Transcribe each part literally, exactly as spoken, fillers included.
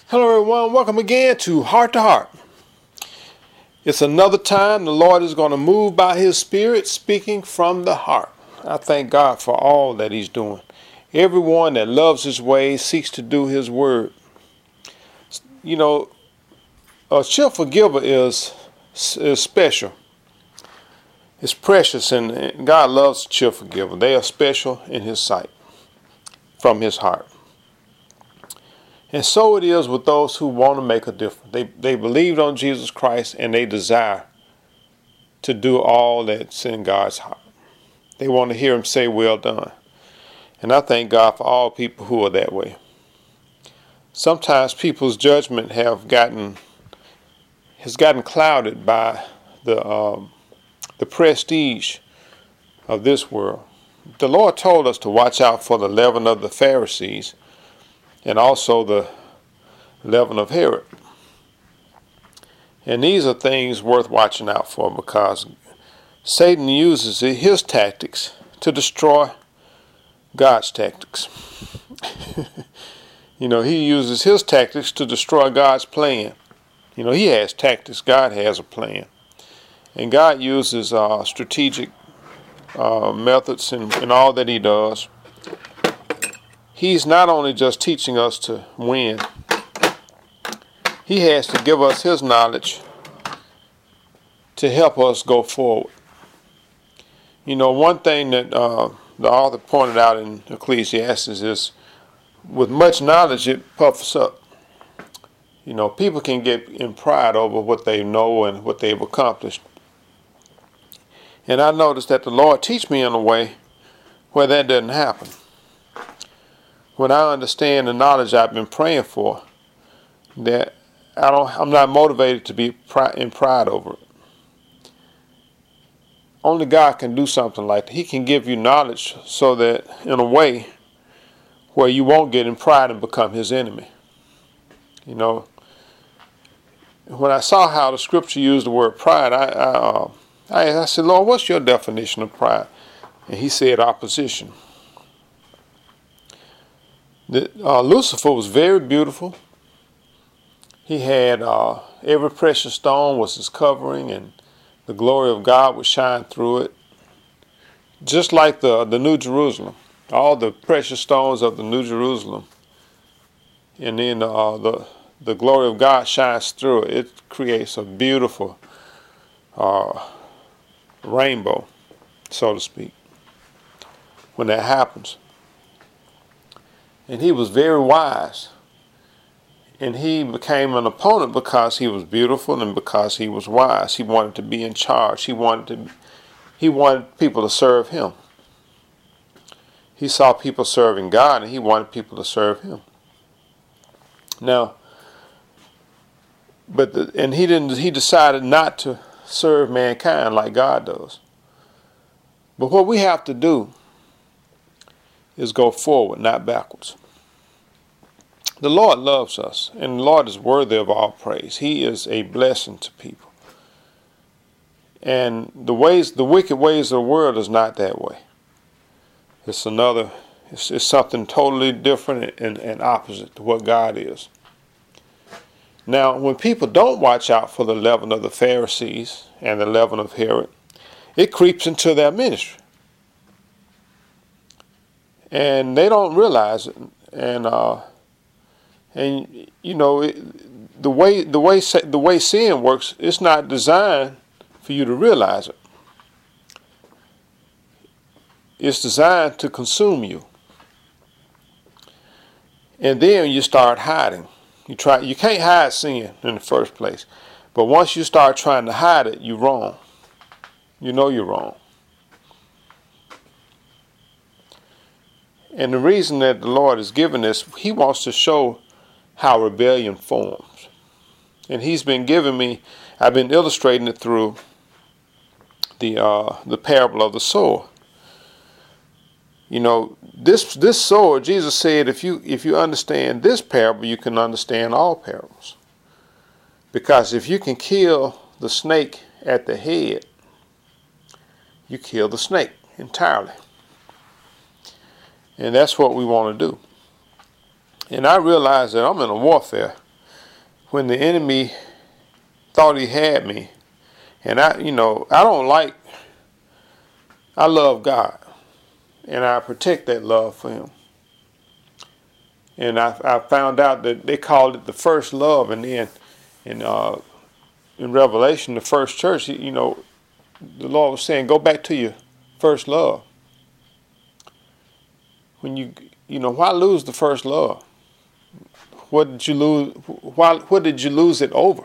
Hello everyone, welcome again to Heart to Heart. It's another time the Lord is going to move by His Spirit speaking from the heart. I thank God for all that He's doing. Everyone that loves His ways seeks to do His word. You know, a cheerful giver is, is special. It's precious, and God loves a cheerful giver. They are special in His sight, from His heart. And so it is with those who want to make a difference. They they believed on Jesus Christ and they desire to do all that's in God's heart. They want to hear Him say, "Well done." And I thank God for all people who are that way. Sometimes people's judgment have gotten has gotten clouded by the um, the prestige of this world. The Lord told us to watch out for the leaven of the Pharisees, and also the leaven of Herod. And these are things worth watching out for, because Satan uses his tactics to destroy God's tactics. You know, he uses his tactics to destroy God's plan. You know, he has tactics. God has a plan. And God uses uh, strategic uh, methods in, in all that He does. He's not only just teaching us to win, He has to give us His knowledge to help us go forward. You know, one thing that uh, the author pointed out in Ecclesiastes is, with much knowledge it puffs up. You know, people can get in pride over what they know and what they've accomplished. And I noticed that the Lord teach me in a way where that doesn't happen. When I understand the knowledge I've been praying for, that I don't, I'm not motivated to be in pride over it. Only God can do something like that. He can give you knowledge so that, in a way, where you won't get in pride and become His enemy. You know, when I saw how the Scripture used the word pride, I, I, uh, I, I said, "Lord, what's your definition of pride?" And He said, "Opposition." The, uh, Lucifer was very beautiful. He had uh, every precious stone was his covering, and the glory of God would shine through it. Just like the the New Jerusalem, all the precious stones of the New Jerusalem, and then uh, the the glory of God shines through it. It creates a beautiful uh, rainbow, so to speak, when that happens. And he was very wise. And he became an opponent because he was beautiful and because he was wise. He wanted to be in charge. He wanted to, he wanted people to serve him. He saw people serving God, and he wanted people to serve him. Now, but the, and he didn't. He decided not to serve mankind like God does. But what we have to do is go forward, not backwards. The Lord loves us, and the Lord is worthy of all praise. He is a blessing to people. And the ways, the wicked ways of the world is not that way. It's another, it's, it's something totally different and, and opposite to what God is. Now, when people don't watch out for the leaven of the Pharisees and the leaven of Herod, it creeps into their ministry. And they don't realize it. And uh, and you know it, the way the way the way sin works, it's not designed for you to realize it. It's designed to consume you. And then you start hiding. You try. You can't hide sin in the first place. But once you start trying to hide it, you're wrong. You know you're wrong. And the reason that the Lord has given this, He wants to show how rebellion forms. And He's been giving me, I've been illustrating it through the uh, the parable of the sower. You know, this this sower, Jesus said, if you if you understand this parable, you can understand all parables. Because if you can kill the snake at the head, you kill the snake entirely. And that's what we want to do. And I realize that I'm in a warfare. when the enemy thought he had me, and I, you know, I don't like, I love God, and I protect that love for him. And I, I found out that they called it the first love, and then in uh, in Revelation, the first church, you know, the Lord was saying, go back to your first love. When you, you know, why lose the first love? What did you lose? Why? What did you lose it over?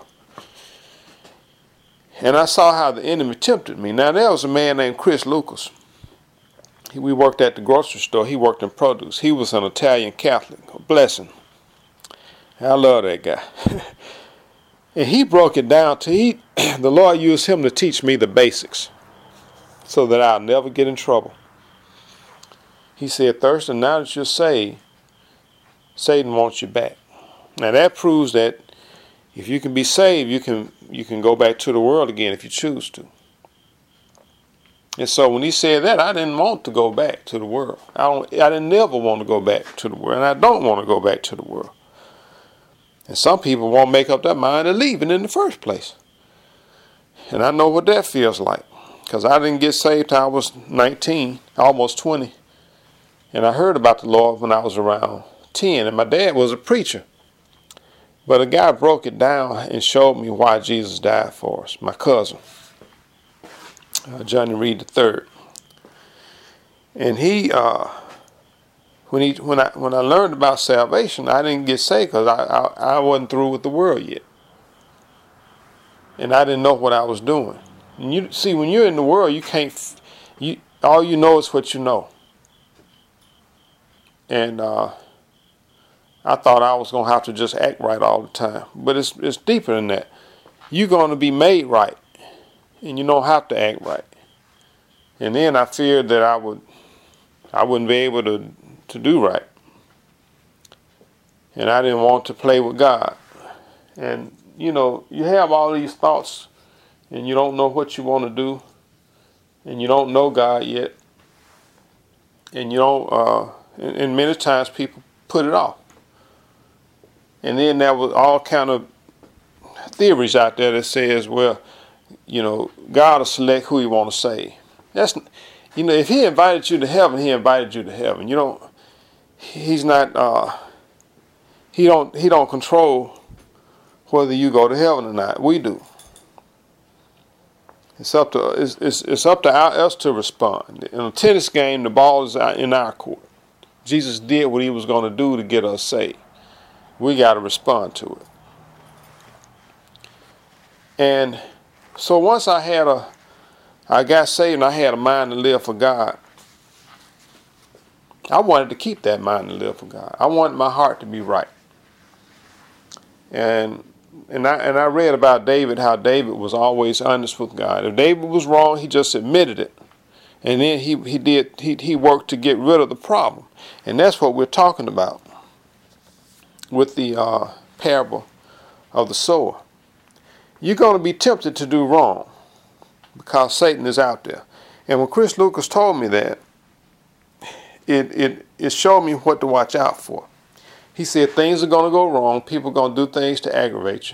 And I saw how the enemy tempted me. Now there was a man named Chris Lucas. He, we worked at the grocery store. He worked in produce. He was an Italian Catholic. Bless him. I love that guy. And he broke it down to he. The Lord used him to teach me the basics, so that I'll never get in trouble. He said, Thurston, now that you're saved, Satan wants you back. Now that proves that if you can be saved, you can you can go back to the world again if you choose to. And so when he said that, I didn't want to go back to the world. I don't. I didn't never want to go back to the world, and I don't want to go back to the world. And some people won't make up their mind to leaving in the first place. And I know what that feels like, because I didn't get saved till I was nineteen, almost twenty. And I heard about the Lord when I was around ten, and my dad was a preacher. But a guy broke it down and showed me why Jesus died for us, my cousin, uh, Johnny Reed the third. And he, uh, when he, when I, when I learned about salvation, I didn't get saved because I, I, I wasn't through with the world yet, and I didn't know what I was doing. And you see, when you're in the world, you can't, you all you know is what you know. And uh, I thought I was gonna have to just act right all the time, but it's it's deeper than that. You're gonna be made right, and you don't have to act right. And then I feared that I would, I wouldn't be able to to do right, and I didn't want to play with God. And you know, you have all these thoughts, and you don't know what you want to do, and you don't know God yet, and you don't. Uh, and, and many times people put it off. And then there was all kind of theories out there that says, well, you know, God will select who He want to save. That's, you know, if He invited you to heaven, He invited you to heaven. You don't. He's not. Uh, he don't. He don't control whether you go to heaven or not. We do. It's up to it's it's, it's up to our, us to respond. In a tennis game, the ball is in our court. Jesus did what He was going to do to get us saved. We got to respond to it. And so once I had a, I got saved and I had a mind to live for God. I wanted to keep that mind to live for God. I wanted my heart to be right. And and I and I read about David, how David was always honest with God. If David was wrong, he just admitted it. And then he, he did he he worked to get rid of the problem. And that's what we're talking about with the uh, parable of the sower. You're going to be tempted to do wrong because Satan is out there. And when Chris Lucas told me that, it it it showed me what to watch out for. He said things are going to go wrong. People are going to do things to aggravate you.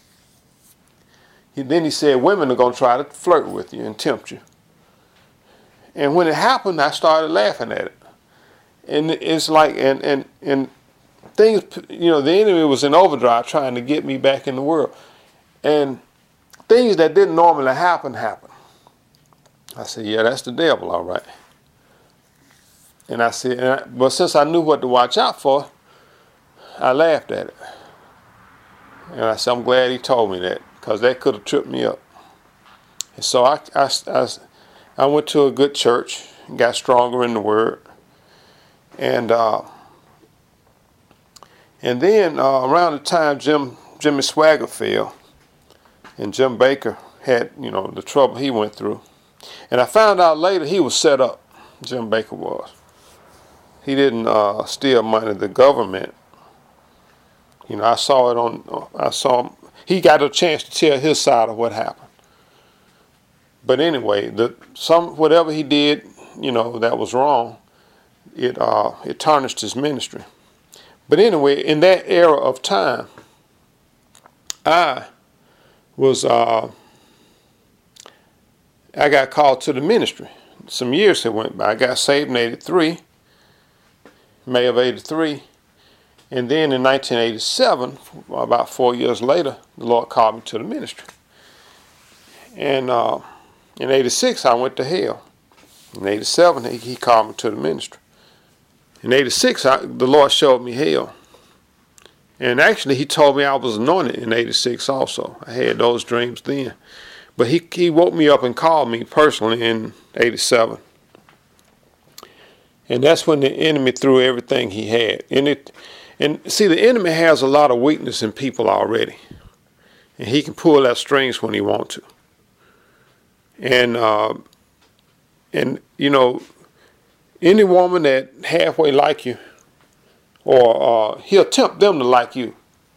He, then he said women are going to try to flirt with you and tempt you. And when it happened, I started laughing at it. And it's like, and and and things, you know, the enemy was in overdrive trying to get me back in the world. And things that didn't normally happen, happened. I said, yeah, that's the devil, all right. And I said, and I, but since I knew what to watch out for, I laughed at it. And I said, I'm glad he told me that, because that could have tripped me up. And so I, I, I, I went to a good church, got stronger in the Word. And uh, and then uh, around the time Jim Jimmy Swaggart fell, and Jim Baker had, you know, the trouble he went through. And I found out later he was set up, Jim Baker was. He didn't uh, steal money, the government. You know, I saw it on, I saw him, he got a chance to tell his side of what happened. But anyway, the some whatever he did, you know, that was wrong, it uh, it tarnished his ministry. But anyway, in that era of time, I was, uh, I got called to the ministry. Some years had went by. I got saved in eighty-three, May of eighty-three. And then in nineteen eighty-seven, about four years later, the Lord called me to the ministry. And uh, in eighty-six, I went to hell. In eighty-seven, he, he called me to the ministry. In eighty-six, I, the Lord showed me hell. And actually, he told me I was anointed in eighty-six also. I had those dreams then. But he, he woke me up and called me personally in eighty-seven. And that's when the enemy threw everything he had. And, it, and see, the enemy has a lot of weakness in people already. And he can pull out strings when he wants to. And, uh, and you know, any woman that halfway like you, or uh, he'll tempt them to like you.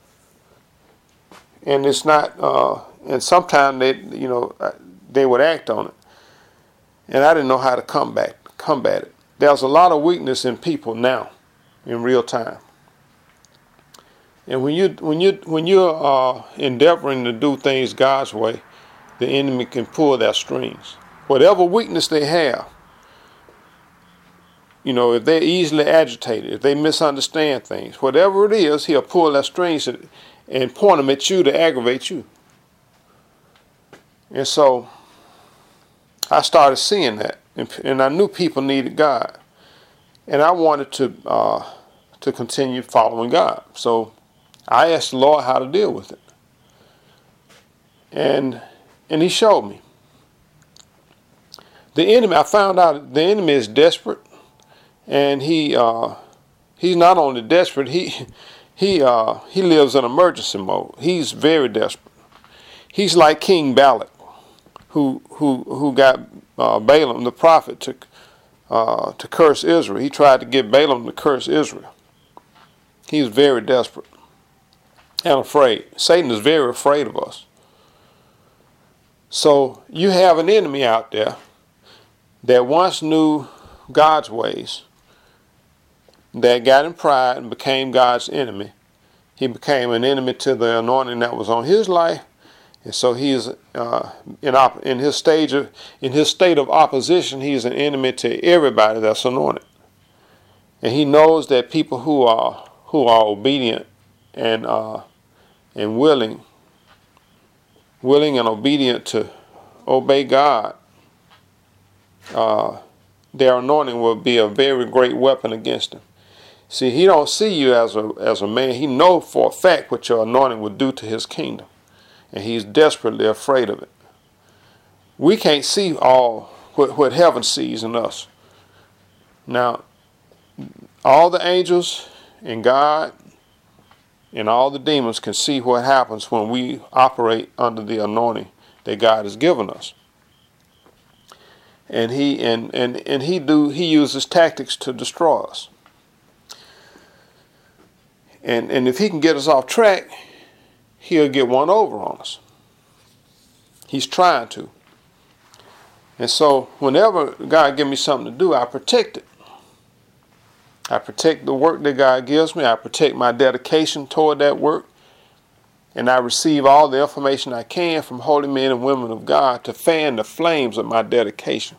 And it's not, uh, and sometimes they, you know, they would act on it. And I didn't know how to combat, combat it. There's a lot of weakness in people now, in real time. And when you, when you, when you're uh, endeavoring to do things God's way, the enemy can pull their strings. Whatever weakness they have, you know, if they're easily agitated, if they misunderstand things, whatever it is, he'll pull their strings and point them at you to aggravate you. And so I started seeing that, and I knew people needed God, and I wanted to uh, to continue following God. So I asked the Lord how to deal with it, and and He showed me. The enemy, I found out the enemy is desperate. And he uh, he's not only desperate, he he uh, he lives in emergency mode. He's very desperate. He's like King Balak, who who who got uh, Balaam the prophet to uh, to curse Israel. He tried to get Balaam to curse Israel. He's very desperate and afraid. Satan is very afraid of us. So you have an enemy out there that once knew God's ways, that got in pride and became God's enemy. He became an enemy to the anointing that was on his life, and so he is uh, in op- in his stage of in his state of opposition. He is an enemy to everybody that's anointed, and he knows that people who are who are obedient and uh, and willing, willing and obedient to obey God, uh, their anointing will be a very great weapon against him. See, he don't see you as a as a man. He knows for a fact what your anointing would do to his kingdom. And he's desperately afraid of it. We can't see all what, what heaven sees in us. Now, all the angels and God and all the demons can see what happens when we operate under the anointing that God has given us. And he and, and, and he do he uses tactics to destroy us. And and if he can get us off track, he'll get one over on us. He's trying to. And so whenever God gives me something to do, I protect it. I protect the work that God gives me. I protect my dedication toward that work. And I receive all the information I can from holy men and women of God to fan the flames of my dedication.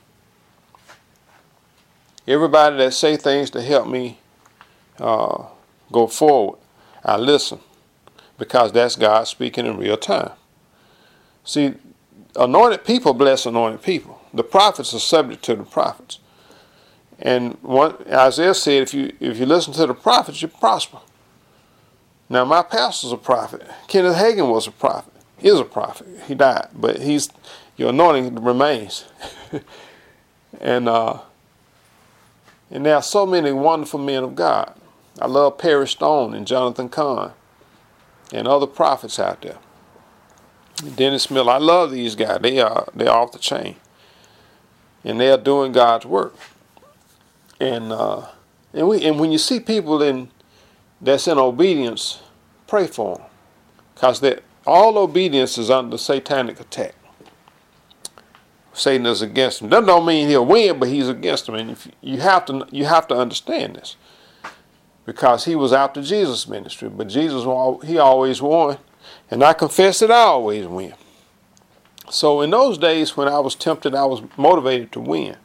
Everybody that say things to help me uh, go forward, I listen, because that's God speaking in real time. See, anointed people bless anointed people. The prophets are subject to the prophets. And one, Isaiah said, if you if you listen to the prophets, you prosper. Now, my pastor's a prophet. Kenneth Hagin was a prophet. He is a prophet. He died, but he's your anointing remains. and uh, and there are so many wonderful men of God. I love Perry Stone and Jonathan Cahn and other prophets out there. Dennis Miller. I love these guys. They are they're off the chain, and they are doing God's work. And uh, and we and when you see people in that's in obedience, pray for them, because that all obedience is under satanic attack. Satan is against them. That don't mean he'll win, but he's against them, and if you have to you have to understand this, because he was after Jesus' ministry, but Jesus he always won. And I confess that I always win. So in those days when I was tempted, I was motivated to win.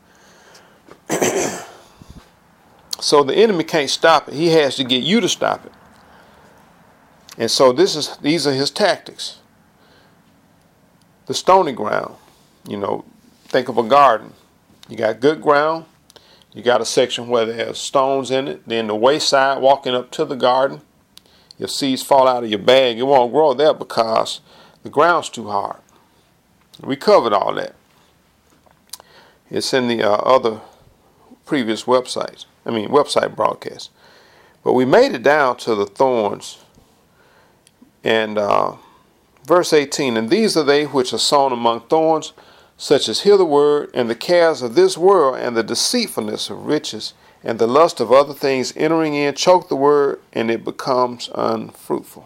So the enemy can't stop it. He has to get you to stop it. And so this is these are his tactics. The stony ground. You know, think of a garden. You got good ground. You got a section where there's stones in it. Then the wayside, walking up to the garden, your seeds fall out of your bag. It won't grow there because the ground's too hard. We covered all that. It's in the uh, other previous websites. I mean, website broadcasts. But we made it down to the thorns. And uh, verse eighteen, and these are they which are sown among thorns, such as hear the word, and the cares of this world, and the deceitfulness of riches, and the lust of other things entering in, choke the word, and it becomes unfruitful.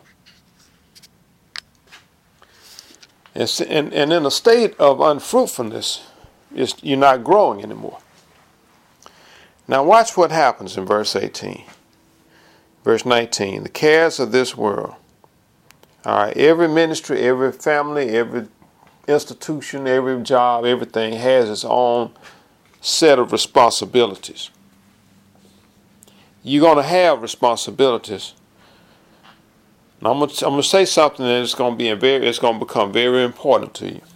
And, and, and in a state of unfruitfulness, it's, you're not growing anymore. Now watch what happens in verse eighteen. Verse nineteen, the cares of this world. All right, every ministry, every family, every institution, every job, everything has its own set of responsibilities. You're going to have responsibilities. And I'm going to, I'm going to say something that is going to be very, it's going to become very important to you.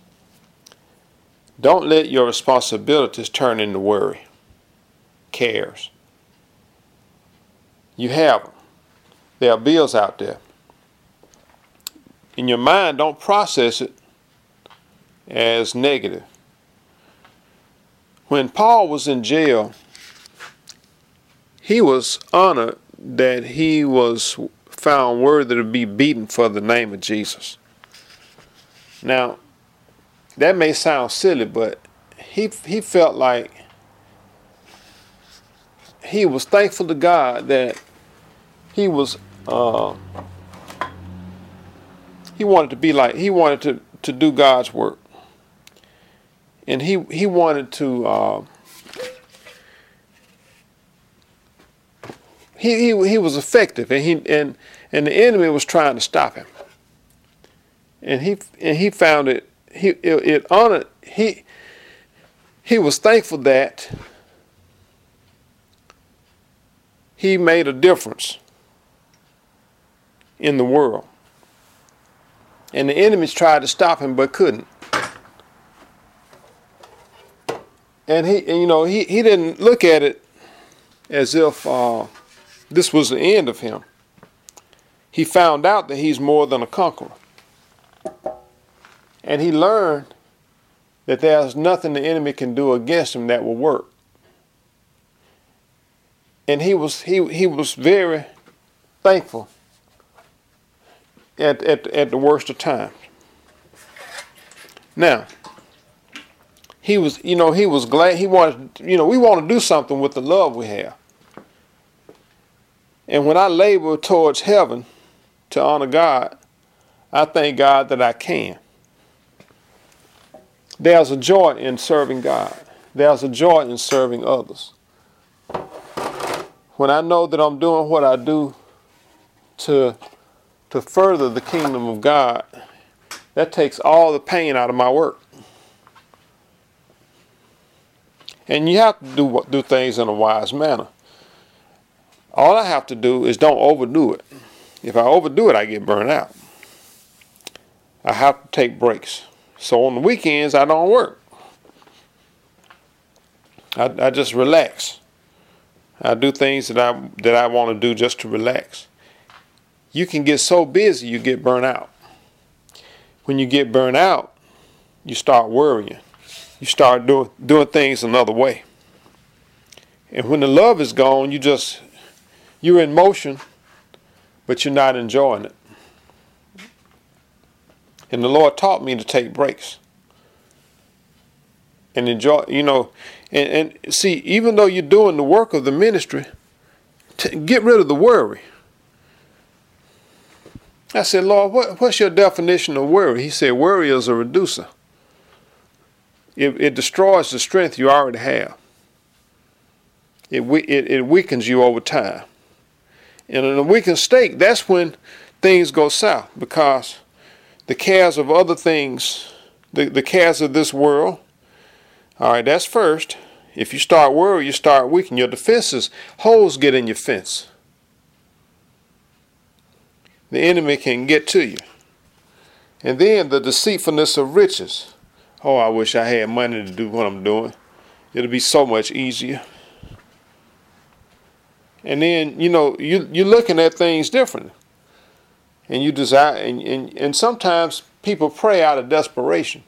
Don't let your responsibilities turn into worry, cares. You have them. There are bills out there. In your mind, don't process it as negative. When Paul was in jail, he was honored that he was found worthy to be beaten for the name of Jesus. Now, that may sound silly, but he he felt like he was thankful to God that he was uh, he wanted to be like he wanted to to do God's work, and he he wanted to uh, he he he was effective, and he and and the enemy was trying to stop him, and he and he found it he it, it honored he he was thankful that he made a difference in the world. And the enemies tried to stop him but couldn't. And he, and, you know, he, he didn't look at it as if uh, this was the end of him. He found out that he's more than a conqueror. And he learned that there's nothing the enemy can do against him that will work. And he was he he was very thankful at at at the worst of times. Now, he was you know he was glad he wanted you know we want to do something with the love we have. And when I labor towards heaven to honor God, I thank God that I can. There's a joy in serving God. There's a joy in serving others. When I know that I'm doing what I do to, to further the kingdom of God, that takes all the pain out of my work. And you have to do, do things in a wise manner. All I have to do is don't overdo it. If I overdo it, I get burned out. I have to take breaks. So on the weekends, I don't work. I, I just relax. I do things that I that I want to do just to relax. You can get so busy you get burnt out. When you get burnt out, you start worrying. You start doing doing things another way. And when the love is gone, you just you're in motion, but you're not enjoying it. And the Lord taught me to take breaks and enjoy, you know, and, and see, even though you're doing the work of the ministry, t- get rid of the worry. I said, Lord, what, what's your definition of worry? He said, worry is a reducer. It, it destroys the strength you already have. It, it, it weakens you over time. And in a weakened state, that's when things go south, because the cares of other things, the, the cares of this world, all right, that's first. If you start worrying, you start weakening. Your defenses, holes get in your fence. The enemy can get to you. And then the deceitfulness of riches. Oh, I wish I had money to do what I'm doing. It'll be so much easier. And then, you know, you, you're looking at things differently. And you desire, and, and, and sometimes people pray out of desperation.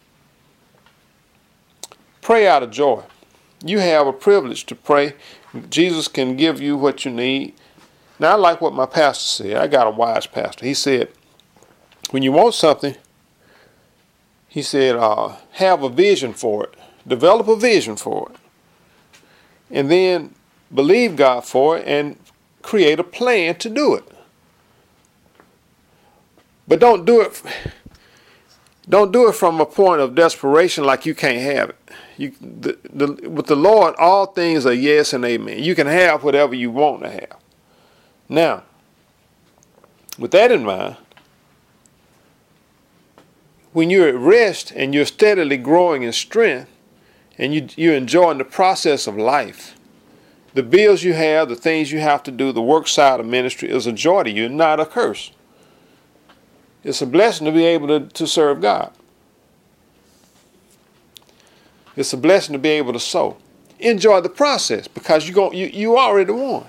Pray out of joy. You have a privilege to pray. Jesus can give you what you need. Now, I like what my pastor said. I got a wise pastor. He said, when you want something, he said, uh, have a vision for it. Develop a vision for it. And then believe God for it and create a plan to do it. But don't do it, don't do it from a point of desperation like you can't have it. You, the, the, with the Lord, all things are yes and amen. You can have whatever you want to have. Now, with that in mind, when you're at rest and you're steadily growing in strength and you, you're enjoying the process of life, the bills you have, the things you have to do, the work side of ministry is a joy to you, not a curse. It's a blessing to be able to, to serve God. It's a blessing to be able to sow. Enjoy the process, because you go, you, you already won.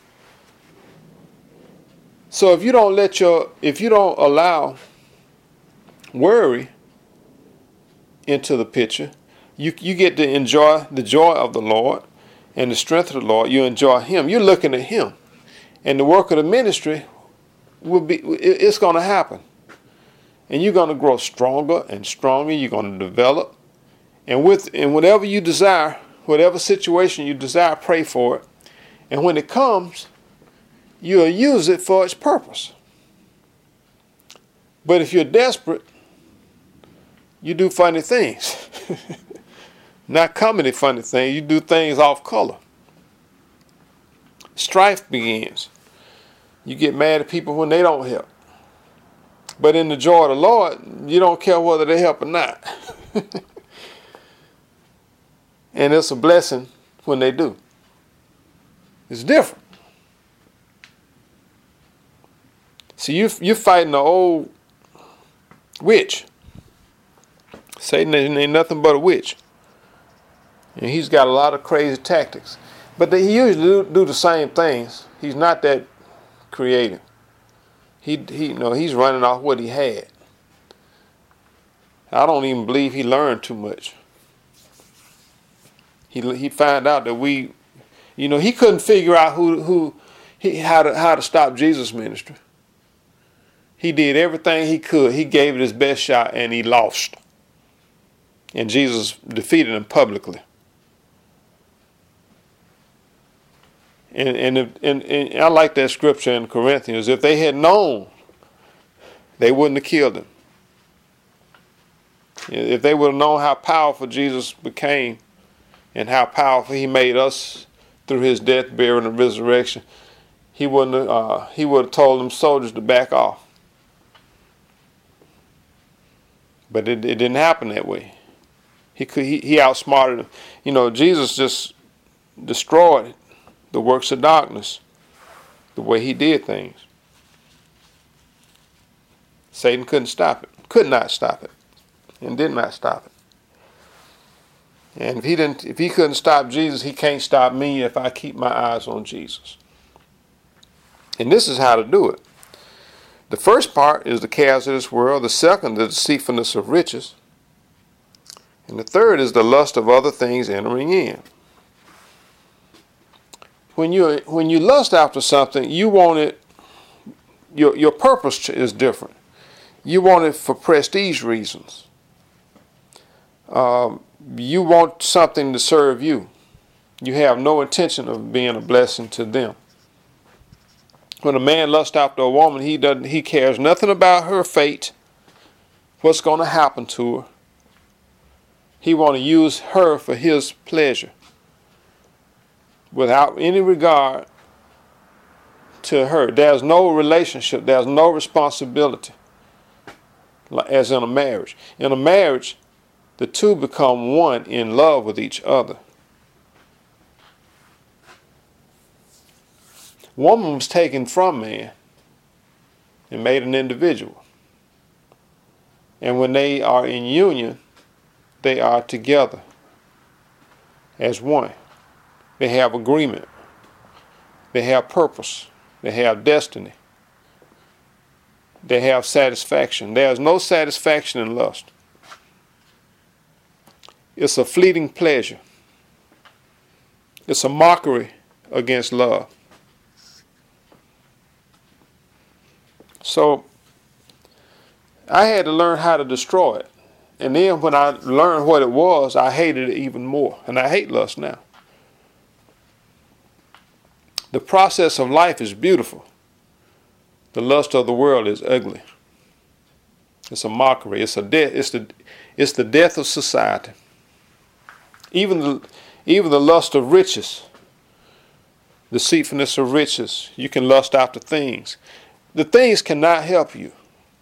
So if you don't let your, if you don't allow worry into the picture, you, you get to enjoy the joy of the Lord and the strength of the Lord. You enjoy Him. You're looking at Him. And the work of the ministry will be, it's going to happen. And you're going to grow stronger and stronger. You're going to develop. And with and whatever you desire, whatever situation you desire, pray for it. And when it comes, you'll use it for its purpose. But if you're desperate, you do funny things. Not comedy funny things. You do things off color. Strife begins. You get mad at people when they don't help. But in the joy of the Lord, you don't care whether they help or not. And it's a blessing when they do. It's different. See, you, you're fighting the old witch. Satan ain't nothing but a witch. And he's got a lot of crazy tactics. But they, he usually do, do the same things. He's not that creative. He, he, you know, he's running off what he had. I don't even believe he learned too much. He he found out that we, you know, he couldn't figure out who who he how to how to stop Jesus' ministry. He did everything he could. He gave it his best shot, and he lost. And Jesus defeated him publicly. And and, if, and and I like that scripture in Corinthians. If they had known, they wouldn't have killed him. If they would have known how powerful Jesus became, and how powerful He made us through His death, burial, and resurrection, He wouldn't have, uh, He would have told them soldiers to back off. But it, it didn't happen that way. He could he, he outsmarted them. You know, Jesus just destroyed the works of darkness the way He did things. Satan couldn't stop it. Could not stop it. And did not stop it. And if he didn't, if he couldn't stop Jesus, he can't stop me if I keep my eyes on Jesus. And this is how to do it. The first part is the cares of this world. The second, the deceitfulness of riches. And the third is the lust of other things entering in. When you when you lust after something, you want it. Your your purpose is different. You want it for prestige reasons. Um, You want something to serve you. You have no intention of being a blessing to them. When a man lusts after a woman, he doesn't. He cares nothing about her fate, what's going to happen to her. He want to use her for his pleasure, without any regard to her. There's no relationship. There's no responsibility as in a marriage. In a marriage, the two become one in love with each other. Woman was taken from man and made an individual. And when they are in union, they are together as one. They have agreement. They have purpose. They have destiny. They have satisfaction. There is no satisfaction in lust. It's a fleeting pleasure. It's a mockery against love. So I had to learn how to destroy it. And then when I learned what it was, I hated it even more. And I hate lust now. The process of life is beautiful. The lust of the world is ugly. It's a mockery. It's a death. It's the it's the death of society. Even the even the lust of riches, deceitfulness of riches. You can lust after things. The things cannot help you.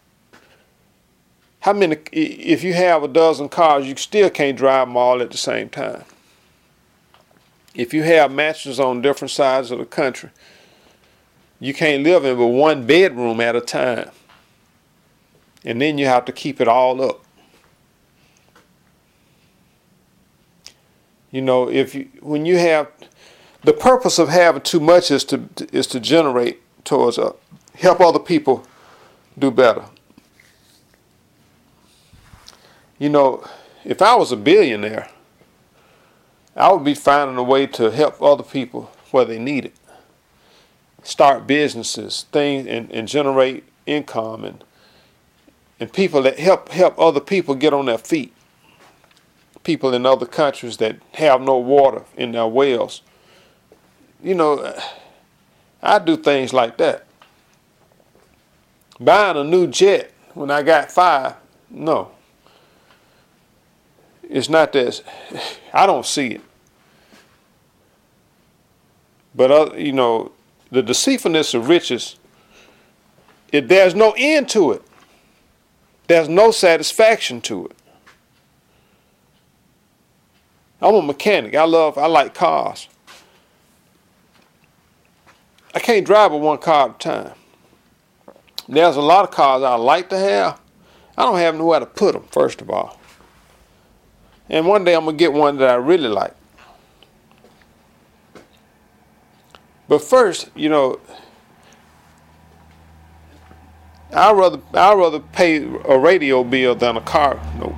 How many? If you have a dozen cars, you still can't drive them all at the same time. If you have mansions on different sides of the country, you can't live in but one bedroom at a time. And then you have to keep it all up. You know, if you when you have the purpose of having too much is to is to generate towards a help other people do better. You know, if I was a billionaire, I would be finding a way to help other people where they need it. Start businesses, things, and, and generate income, and and people that help help other people get on their feet. People in other countries that have no water in their wells. You know, I do things like that. Buying a new jet when I got five, no. It's not that, I don't see it. But, uh, you know, the deceitfulness of riches, it, there's no end to it. There's no satisfaction to it. I'm a mechanic. I love, I like cars. I can't drive with one car at a time. There's a lot of cars I like to have. I don't have nowhere to put them, first of all. And one day I'm going to get one that I really like. But first, you know, I'd rather, I'd rather pay a radio bill than a car note.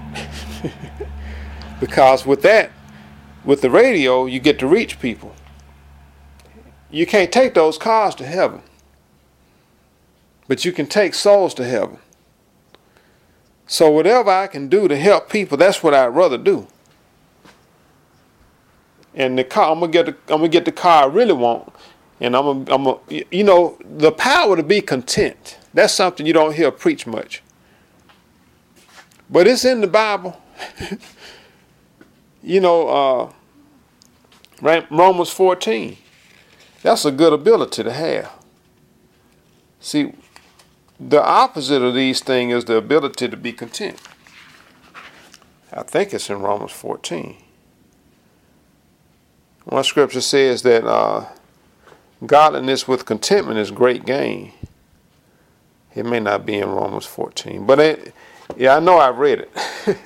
Because with that, with the radio, you get to reach people. You can't take those cars to heaven. But you can take souls to heaven. So whatever I can do to help people, that's what I'd rather do. And the car, I'm gonna get the, I'm gonna get the car I really want, and I'm, gonna, I'm, gonna, you know, the power to be content. That's something you don't hear preach much. But it's in the Bible. You know, uh, right, Romans fourteen. That's a good ability to have. See, the opposite of these things is the ability to be content. I think it's in Romans fourteen. One scripture says that uh, godliness with contentment is great gain. It may not be in Romans fourteen, but it, yeah, I know I've read it.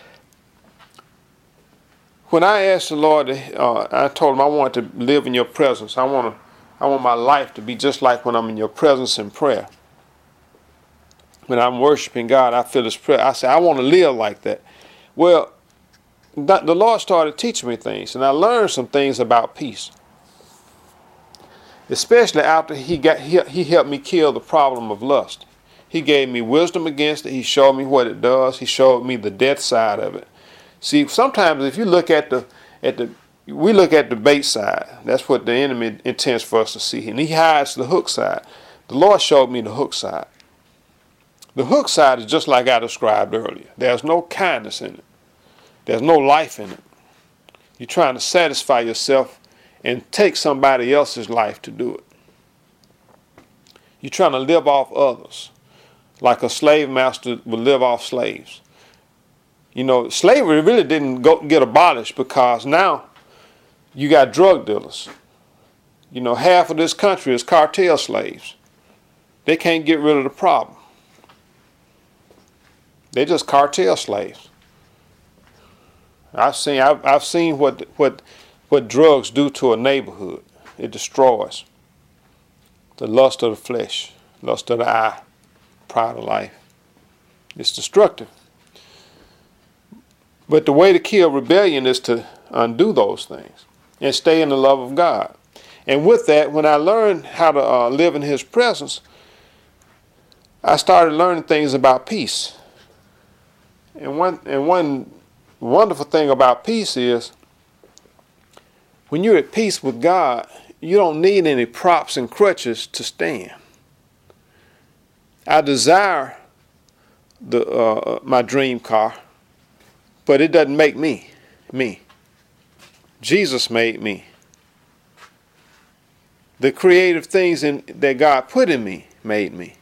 When I asked the Lord, uh, I told him I want to live in your presence. I want to, I want my life to be just like when I'm in your presence in prayer. When I'm worshiping God, I feel his prayer. I say, I want to live like that. Well, th- the Lord started teaching me things, and I learned some things about peace. Especially after he got he, he helped me kill the problem of lust. He gave me wisdom against it. He showed me what it does. He showed me the death side of it. See, sometimes if you look at the at the we look at the bait side. That's what the enemy intends for us to see, and he hides the hook side. The Lord showed me the hook side. The hook side is just like I described earlier. There's no kindness in it. There's no life in it. You're trying to satisfy yourself and take somebody else's life to do it. You're trying to live off others, like a slave master would live off slaves. You know, slavery really didn't go, get abolished because now you got drug dealers. You know, half of this country is cartel slaves. They can't get rid of the problem. They're just cartel slaves. I've seen I've, I've seen what what what drugs do to a neighborhood. It destroys the lust of the flesh, lust of the eye, pride of life. It's destructive. But the way to kill rebellion is to undo those things and stay in the love of God. And with that, when I learned how to uh, live in His presence, I started learning things about peace. And one and one wonderful thing about peace is when you're at peace with God, you don't need any props and crutches to stand. I desire the uh, my dream car, but it doesn't make me me. Jesus made me. The creative things in, that God put in me made me.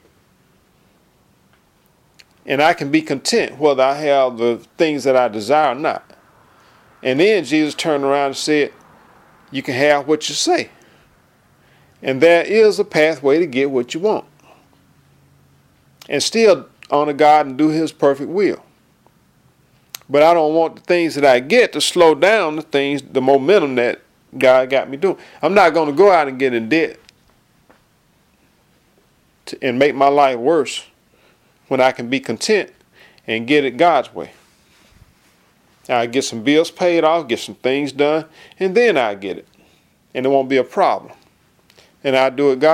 And I can be content whether I have the things that I desire or not. And then Jesus turned around and said, you can have what you say. And there is a pathway to get what you want. And still honor God and do His perfect will. But I don't want the things that I get to slow down the things, the momentum that God got me doing. I'm not going to go out and get in debt to, and make my life worse when I can be content and get it God's way. I get some bills paid off, get some things done, and then I get it. And it won't be a problem. And I do it God's way.